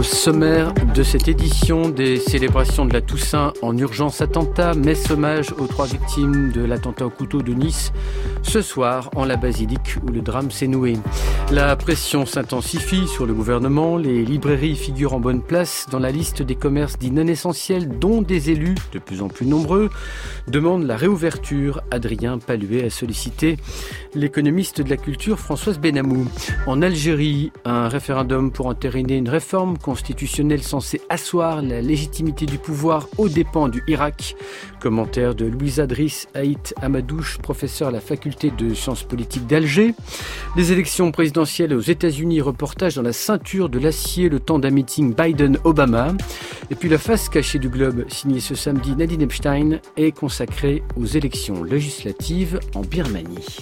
Au sommaire de cette édition des célébrations de la Toussaint en urgence attentat, messe hommage aux 3 victimes de l'attentat au couteau de Nice, ce soir en la basilique où le drame s'est noué. La pression s'intensifie sur le gouvernement, les librairies figurent en bonne place dans la liste des commerces dits non essentiels dont des élus, de plus en plus nombreux, demandent la réouverture. Adrien Paluet a sollicité l'économiste de la culture Françoise Benamou. En Algérie, un référendum pour entériner une réforme constitutionnelle censée asseoir la légitimité du pouvoir aux dépens du Irak. Commentaire de Louisa Driss Haït Amadouche, professeur à la faculté de sciences politiques d'Alger. Les élections présidentielles aux États-Unis, reportage dans la ceinture de l'acier, le temps d'un meeting Biden-Obama. Et puis la face cachée du globe, signée ce samedi Nadine Epstein, est consacrée aux élections législatives en Birmanie.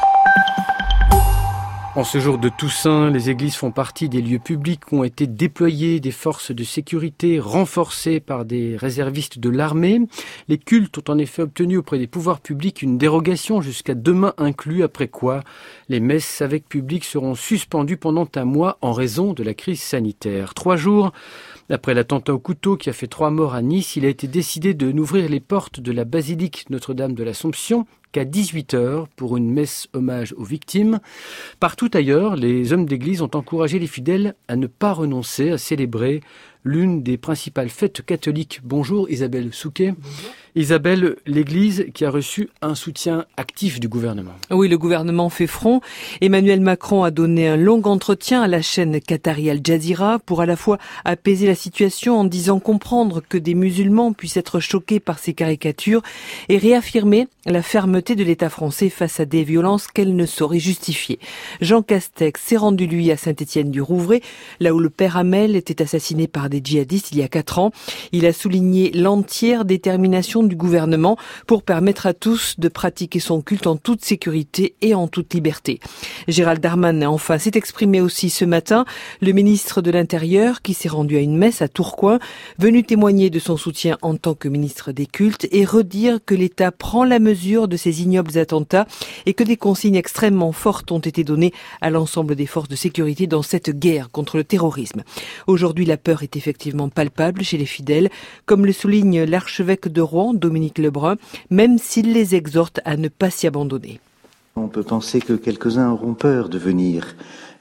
En ce jour de Toussaint, les églises font partie des lieux publics où ont été déployées des forces de sécurité renforcées par des réservistes de l'armée. Les cultes ont en effet obtenu auprès des pouvoirs publics une dérogation jusqu'à demain inclus, après quoi les messes avec public seront suspendues pendant un mois en raison de la crise sanitaire. 3 jours après l'attentat au couteau qui a fait 3 morts à Nice, il a été décidé de n'ouvrir les portes de la basilique Notre-Dame de l'Assomption qu'à 18h pour une messe hommage aux victimes. Partout ailleurs, les hommes d'église ont encouragé les fidèles à ne pas renoncer à célébrer l'une des principales fêtes catholiques. Bonjour Isabelle Souquet. Bonjour. Isabelle, l'Église qui a reçu un soutien actif du gouvernement. Oui, le gouvernement fait front. Emmanuel Macron a donné un long entretien à la chaîne qatari Al Jazeera pour à la fois apaiser la situation en disant comprendre que des musulmans puissent être choqués par ces caricatures et réaffirmer la fermeté de l'État français face à des violences qu'elle ne saurait justifier. Jean Castex s'est rendu lui à Saint-Étienne-du-Rouvray, là où le père Hamel était assassiné par des djihadistes il y a 4 ans. Il a souligné l'entière détermination du gouvernement pour permettre à tous de pratiquer son culte en toute sécurité et en toute liberté. Gérald Darmanin, enfin, s'est exprimé aussi ce matin. Le ministre de l'Intérieur, qui s'est rendu à une messe à Tourcoing, venu témoigner de son soutien en tant que ministre des cultes et redire que l'État prend la mesure de ces ignobles attentats et que des consignes extrêmement fortes ont été données à l'ensemble des forces de sécurité dans cette guerre contre le terrorisme. Aujourd'hui, la peur est effectivement palpable chez les fidèles, comme le souligne l'archevêque de Rouen, Dominique Lebrun, même s'il les exhorte à ne pas s'y abandonner. On peut penser que quelques-uns auront peur de venir.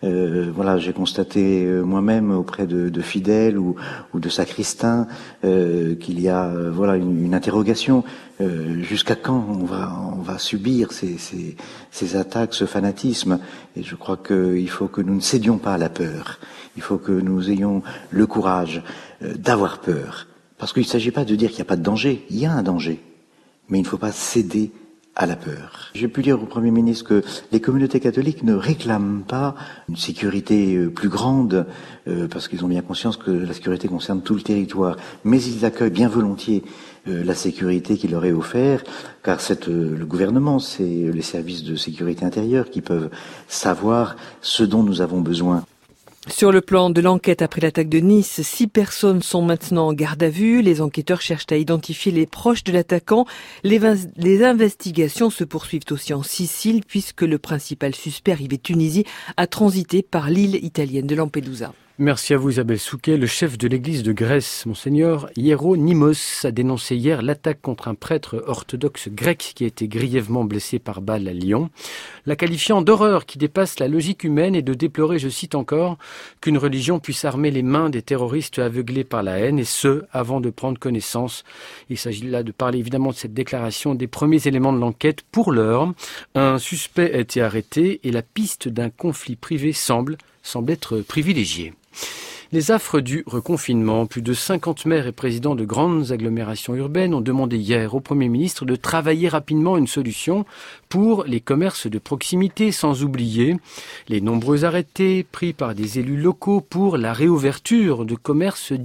J'ai constaté moi-même auprès de fidèles ou de sacristains qu'il y a une interrogation. Jusqu'à quand on va subir ces attaques, ce fanatisme? Et je crois qu'il faut que nous ne cédions pas à la peur. Il faut que nous ayons le courage d'avoir peur. Parce qu'il ne s'agit pas de dire qu'il n'y a pas de danger. Il y a un danger. Mais il ne faut pas céder à la peur. J'ai pu dire au Premier ministre que les communautés catholiques ne réclament pas une sécurité plus grande, parce qu'ils ont bien conscience que la sécurité concerne tout le territoire. Mais ils accueillent bien volontiers la sécurité qui leur est offerte, car le gouvernement, c'est les services de sécurité intérieure qui peuvent savoir ce dont nous avons besoin. Sur le plan de l'enquête après l'attaque de Nice, 6 personnes sont maintenant en garde à vue. Les enquêteurs cherchent à identifier les proches de l'attaquant. Les investigations se poursuivent aussi en Sicile puisque le principal suspect arrivé de Tunisie a transité par l'île italienne de Lampedusa. Merci à vous Isabelle Souquet. Le chef de l'église de Grèce, Monseigneur Hieronymos, a dénoncé hier l'attaque contre un prêtre orthodoxe grec qui a été grièvement blessé par balle à Lyon, la qualifiant d'horreur qui dépasse la logique humaine et de déplorer, je cite encore, qu'une religion puisse armer les mains des terroristes aveuglés par la haine, et ce, avant de prendre connaissance. Il s'agit là de parler évidemment de cette déclaration, des premiers éléments de l'enquête. Pour l'heure, un suspect a été arrêté et la piste d'un conflit privé semble être privilégiée. Les affres du reconfinement, plus de 50 maires et présidents de grandes agglomérations urbaines ont demandé hier au Premier ministre de travailler rapidement une solution pour les commerces de proximité, sans oublier les nombreux arrêtés pris par des élus locaux pour la réouverture de commerces dits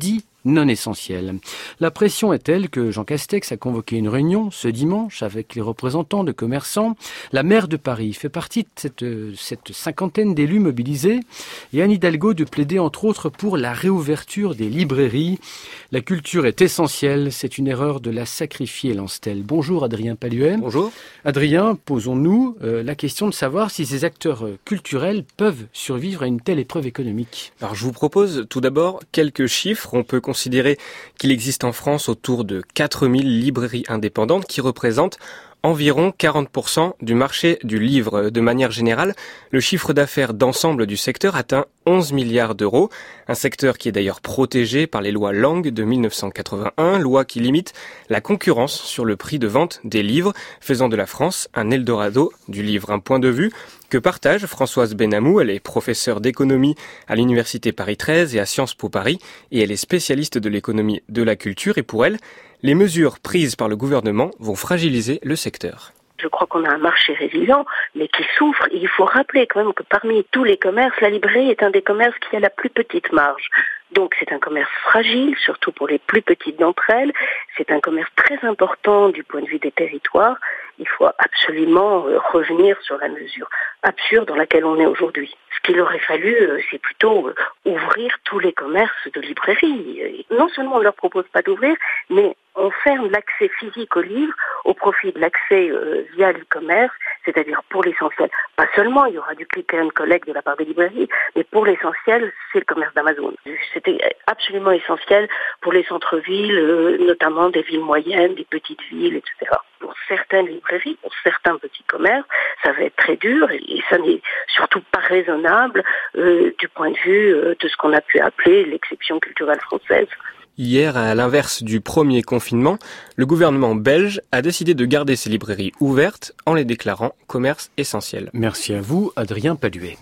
non essentiels. La pression est telle que Jean Castex a convoqué une réunion ce dimanche avec les représentants de commerçants. La maire de Paris fait partie de cette cinquantaine d'élus mobilisés et Anne Hidalgo de plaider entre autres pour la réouverture des librairies. La culture est essentielle, c'est une erreur de la sacrifier, lance-t-elle. Bonjour Adrien Paluet. Bonjour. Adrien, posons-nous la question de savoir si ces acteurs culturels peuvent survivre à une telle épreuve économique. Alors je vous propose tout d'abord quelques chiffres. On peut considérer qu'il existe en France autour de 4000 librairies indépendantes qui représentent environ 40% du marché du livre. De manière générale, le chiffre d'affaires d'ensemble du secteur atteint 11 milliards d'euros. Un secteur qui est d'ailleurs protégé par les lois Lang de 1981, loi qui limite la concurrence sur le prix de vente des livres, faisant de la France un Eldorado du livre. Un point de vue que partage Françoise Benamou. Elle est professeure d'économie à l'Université Paris 13 et à Sciences Po Paris, et elle est spécialiste de l'économie de la culture. Et pour elle, les mesures prises par le gouvernement vont fragiliser le secteur. Je crois qu'on a un marché résilient, mais qui souffre. Il faut rappeler quand même que parmi tous les commerces, la librairie est un des commerces qui a la plus petite marge. Donc c'est un commerce fragile, surtout pour les plus petites d'entre elles. C'est un commerce très important du point de vue des territoires. Il faut absolument revenir sur la mesure absurde dans laquelle on est aujourd'hui. Ce qu'il aurait fallu, c'est plutôt ouvrir tous les commerces de librairie. Non seulement on ne leur propose pas d'ouvrir, mais on ferme l'accès physique aux livres au profit de l'accès via l'e-commerce, c'est-à-dire pour l'essentiel. Pas seulement, il y aura du click and collect de la part des librairies, mais pour l'essentiel, c'est le commerce d'Amazon. C'était absolument essentiel pour les centres-villes, notamment des villes moyennes, des petites villes, etc. Pour certaines librairies, pour certains petits commerces, ça va être très dur et ça n'est surtout pas raisonnable du point de vue de ce qu'on a pu appeler l'exception culturelle française. Hier, à l'inverse du premier confinement, le gouvernement belge a décidé de garder ses librairies ouvertes en les déclarant commerce essentiel. Merci à vous, Adrien Paluet.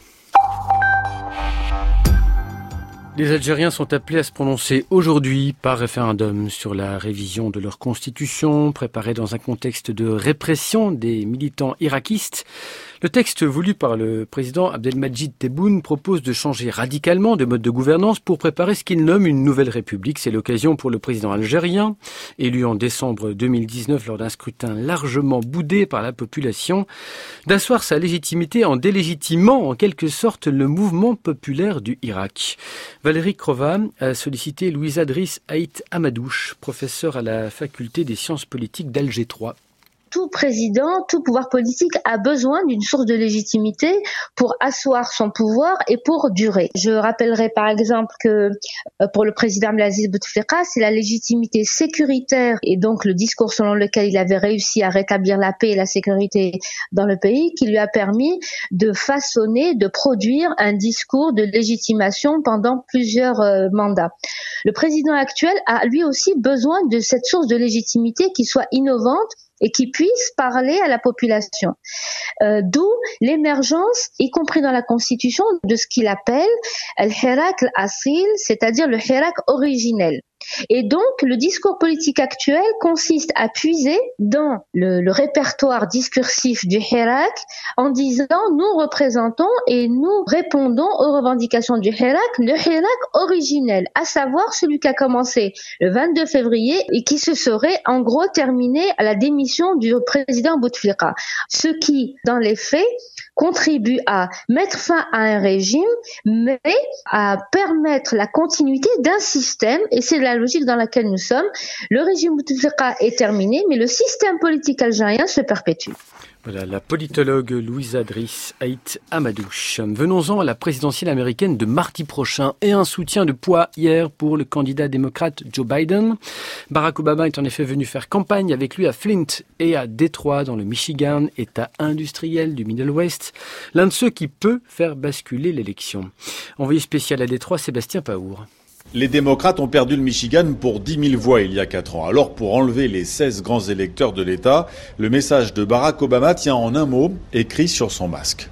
Les Algériens sont appelés à se prononcer aujourd'hui par référendum sur la révision de leur constitution, préparée dans un contexte de répression des militants irakistes. Le texte voulu par le président Abdelmadjid Tebboune propose de changer radicalement de mode de gouvernance pour préparer ce qu'il nomme une nouvelle république. C'est l'occasion pour le président algérien, élu en décembre 2019 lors d'un scrutin largement boudé par la population, d'asseoir sa légitimité en délégitimant en quelque sorte le mouvement populaire du Irak. Valérie Crova a sollicité Louisa Driss Haït Amadouche, professeure à la faculté des sciences politiques d'Alger 3. Tout président, tout pouvoir politique a besoin d'une source de légitimité pour asseoir son pouvoir et pour durer. Je rappellerai par exemple que pour le président Abdelaziz Bouteflika, c'est la légitimité sécuritaire et donc le discours selon lequel il avait réussi à rétablir la paix et la sécurité dans le pays qui lui a permis de façonner, de produire un discours de légitimation pendant plusieurs mandats. Le président actuel a lui aussi besoin de cette source de légitimité qui soit innovante et qui puisse parler à la population. D'où l'émergence, y compris dans la Constitution, de ce qu'il appelle le hirak al-asil, c'est-à-dire le hirak originel. Et donc, le discours politique actuel consiste à puiser dans le répertoire discursif du hirak en disant « nous représentons et nous répondons aux revendications du hirak, le hirak originel, à savoir celui qui a commencé le 22 février et qui se serait en gros terminé à la démission du président Bouteflika ». Ce qui, dans les faits, contribue à mettre fin à un régime, mais à permettre la continuité d'un système, et c'est la logique dans laquelle nous sommes. Le régime Bouteflika est terminé, mais le système politique algérien se perpétue. Voilà, la politologue Louisa Driss Haït Amadouche. Venons-en à la présidentielle américaine de mardi prochain et un soutien de poids hier pour le candidat démocrate Joe Biden. Barack Obama est en effet venu faire campagne avec lui à Flint et à Détroit dans le Michigan, état industriel du Middle West, l'un de ceux qui peut faire basculer l'élection. Envoyé spécial à Détroit, Sébastien Paour. Les démocrates ont perdu le Michigan pour 10 000 voix il y a 4 ans. Alors, pour enlever les 16 grands électeurs de l'État, le message de Barack Obama tient en un mot, écrit sur son masque.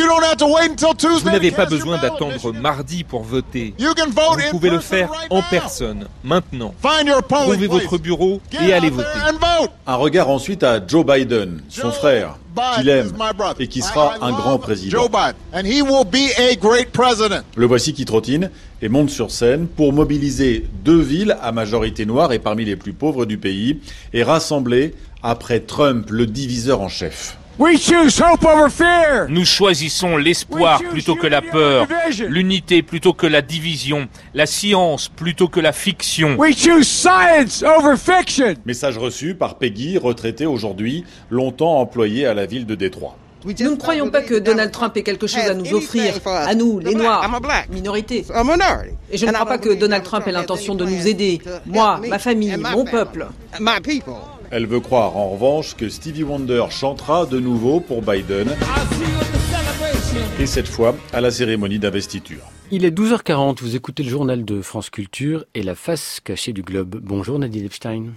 Vous n'avez pas besoin d'attendre mardi pour voter. Vous pouvez le faire en personne, maintenant. Trouvez votre bureau et allez voter. Un regard ensuite à Joe Biden, son frère, qu'il aime et qui sera un grand président. Le voici qui trottine et monte sur scène pour mobiliser 2 villes à majorité noire et parmi les plus pauvres du pays et rassembler après Trump le diviseur en chef. Nous choisissons l'espoir plutôt que la peur, l'unité plutôt que la division, la science plutôt que la fiction. Message reçu par Peggy, retraitée aujourd'hui, longtemps employée à la ville de Détroit. Nous ne croyons pas que Donald Trump ait quelque chose à nous offrir, à nous, les Noirs, minorité. Et je ne crois pas que Donald Trump ait l'intention de nous aider, moi, ma famille, mon peuple. Elle veut croire en revanche que Stevie Wonder chantera de nouveau pour Biden, et cette fois à la cérémonie d'investiture. Il est 12h40, vous écoutez le journal de France Culture et la face cachée du globe. Bonjour Nadine Epstein.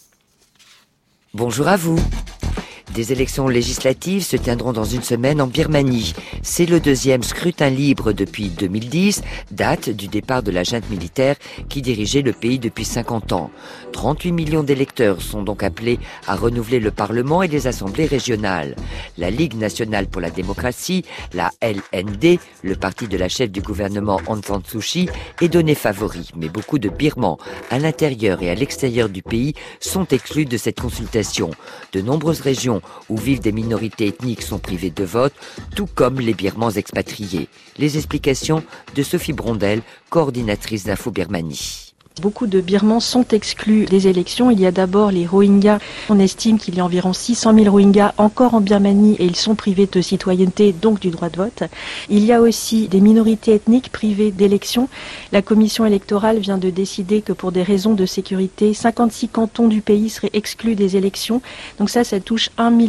Bonjour à vous. Des élections législatives se tiendront dans une semaine en Birmanie. C'est le 2e scrutin libre depuis 2010, date du départ de la junte militaire qui dirigeait le pays depuis 50 ans. 38 millions d'électeurs sont donc appelés à renouveler le Parlement et les assemblées régionales. La Ligue nationale pour la démocratie, la LND, le parti de la chef du gouvernement Aung San Suu Kyi, est donné favori. Mais beaucoup de Birmans, à l'intérieur et à l'extérieur du pays, sont exclus de cette consultation. De nombreuses régions où vivent des minorités ethniques sont privées de vote, tout comme les Birmans expatriés. Les explications de Sophie Brondel, coordinatrice d'Info Birmanie. Beaucoup de Birmans sont exclus des élections. Il y a d'abord les Rohingyas. On estime qu'il y a environ 600 000 Rohingyas encore en Birmanie et ils sont privés de citoyenneté, donc du droit de vote. Il y a aussi des minorités ethniques privées d'élections. La commission électorale vient de décider que pour des raisons de sécurité, 56 cantons du pays seraient exclus des élections. Donc ça touche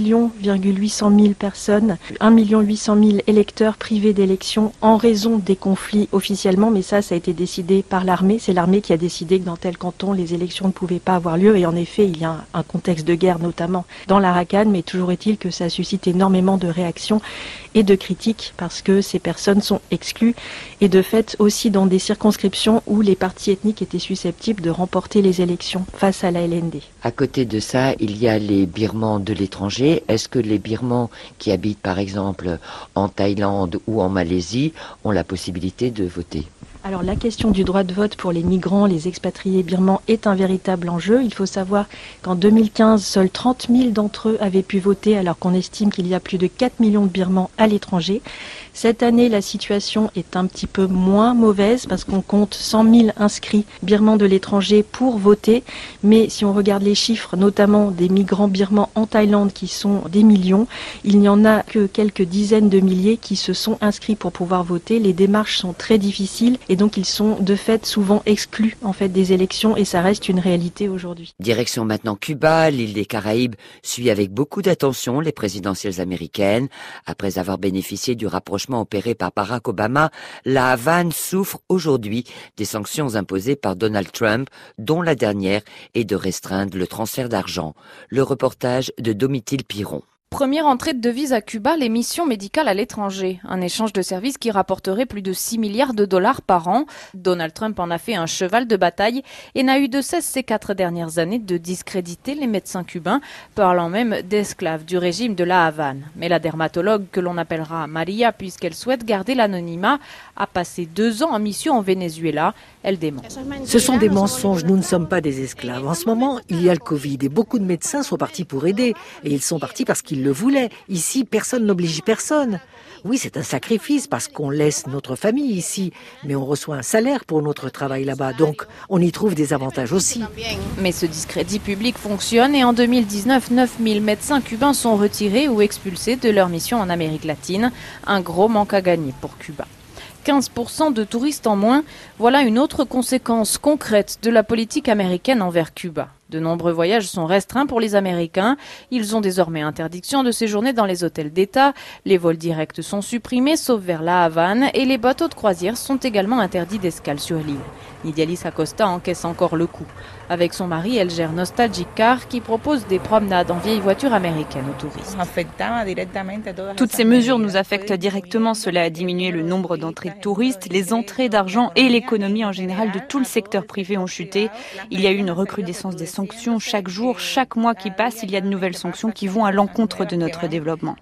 1,8 million personnes, 1,8 million électeurs privés d'élections en raison des conflits officiellement. Mais ça a été décidé par l'armée. C'est l'armée qui a décidé que dans tel canton, les élections ne pouvaient pas avoir lieu. Et en effet, il y a un contexte de guerre, notamment dans l'Arakan, mais toujours est-il que ça suscite énormément de réactions et de critiques parce que ces personnes sont exclues. Et de fait, aussi dans des circonscriptions où les partis ethniques étaient susceptibles de remporter les élections face à la LND. À côté de ça, il y a les Birmans de l'étranger. Est-ce que les Birmans qui habitent par exemple en Thaïlande ou en Malaisie ont la possibilité de voter ? Alors la question du droit de vote pour les migrants, les expatriés birmans est un véritable enjeu. Il faut savoir qu'en 2015, seuls 30 000 d'entre eux avaient pu voter alors qu'on estime qu'il y a plus de 4 millions de Birmans à l'étranger. Cette année, la situation est un petit peu moins mauvaise parce qu'on compte 100 000 inscrits birmans de l'étranger pour voter. Mais si on regarde les chiffres, notamment des migrants birmans en Thaïlande qui sont des millions, il n'y en a que quelques dizaines de milliers qui se sont inscrits pour pouvoir voter. Les démarches sont très difficiles et donc ils sont de fait souvent exclus en fait des élections et ça reste une réalité aujourd'hui. Direction maintenant Cuba, l'île des Caraïbes suit avec beaucoup d'attention les présidentielles américaines. Après avoir bénéficié du rapprochement opéré par Barack Obama, la Havane souffre aujourd'hui des sanctions imposées par Donald Trump, dont la dernière est de restreindre le transfert d'argent. Le reportage de Domitil Piron. Première entrée de devises à Cuba, les missions médicales à l'étranger. Un échange de services qui rapporterait plus de 6 milliards de dollars par an. Donald Trump en a fait un cheval de bataille et n'a eu de cesse ces 4 dernières années de discréditer les médecins cubains, parlant même d'esclaves du régime de la Havane. Mais la dermatologue, que l'on appellera Maria puisqu'elle souhaite garder l'anonymat, a passé 2 ans en mission au Venezuela. Elle dément. Ce sont des mensonges, nous ne sommes pas des esclaves. En ce moment, il y a le Covid et beaucoup de médecins sont partis pour aider. Et ils sont partis parce qu'ils le voulaient. Ici, personne n'oblige personne. Oui, c'est un sacrifice parce qu'on laisse notre famille ici, mais on reçoit un salaire pour notre travail là-bas, donc on y trouve des avantages aussi. Mais ce discrédit public fonctionne et en 2019, 9000 médecins cubains sont retirés ou expulsés de leur mission en Amérique latine. Un gros manque à gagner pour Cuba. 15% de touristes en moins, voilà une autre conséquence concrète de la politique américaine envers Cuba. De nombreux voyages sont restreints pour les Américains. Ils ont désormais interdiction de séjourner dans les hôtels d'État. Les vols directs sont supprimés, sauf vers la Havane, et les bateaux de croisière sont également interdits d'escale sur l'île. Nidialis Acosta encaisse encore le coup. Avec son mari, elle gère Nostalgic Car, qui propose des promenades en vieilles voitures américaines aux touristes. Toutes ces mesures nous affectent directement. Cela a diminué le nombre d'entrées de touristes, les entrées d'argent et l'économie en général de tout le secteur privé ont chuté. Il y a eu une recrudescence des sanctions sanctions chaque jour, chaque mois qui passe, il y a de nouvelles sanctions qui vont à l'encontre de notre développement.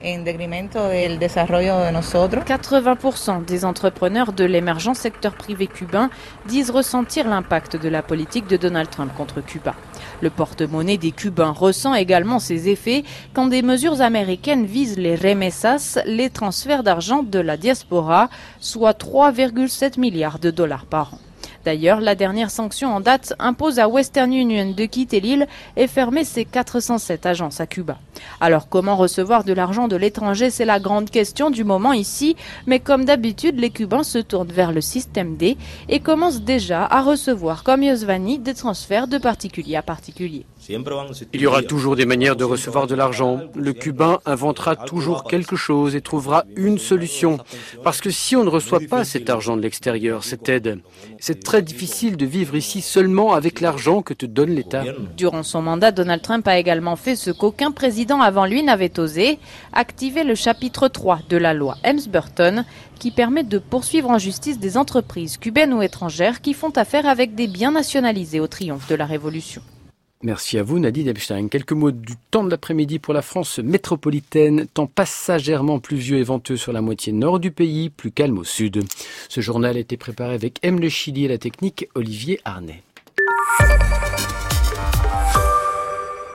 80% des entrepreneurs de l'émergent secteur privé cubain disent ressentir l'impact de la politique de Donald Trump contre Cuba. Le porte-monnaie des Cubains ressent également ses effets quand des mesures américaines visent les remesas, les transferts d'argent de la diaspora, soit 3,7 milliards de dollars par an. D'ailleurs, la dernière sanction en date impose à Western Union de quitter l'île et fermer ses 407 agences à Cuba. Alors comment recevoir de l'argent de l'étranger, c'est la grande question du moment ici, mais comme d'habitude, les Cubains se tournent vers le système D et commencent déjà à recevoir, comme Yosvani, des transferts de particulier à particulier. Il y aura toujours des manières de recevoir de l'argent. Le Cubain inventera toujours quelque chose et trouvera une solution. Parce que si on ne reçoit pas cet argent de l'extérieur, cette aide, c'est très difficile de vivre ici seulement avec l'argent que te donne l'État. Durant son mandat, Donald Trump a également fait ce qu'aucun président avant lui n'avait osé, activer le chapitre 3 de la loi Helms-Burton qui permet de poursuivre en justice des entreprises cubaines ou étrangères qui font affaire avec des biens nationalisés au triomphe de la Révolution. Merci à vous, Nadine Epstein. Quelques mots du temps de l'après-midi pour la France métropolitaine. Temps passagèrement pluvieux et venteux sur la moitié nord du pays, plus calme au sud. Ce journal a été préparé avec M. Le Chili et la technique Olivier Arnay.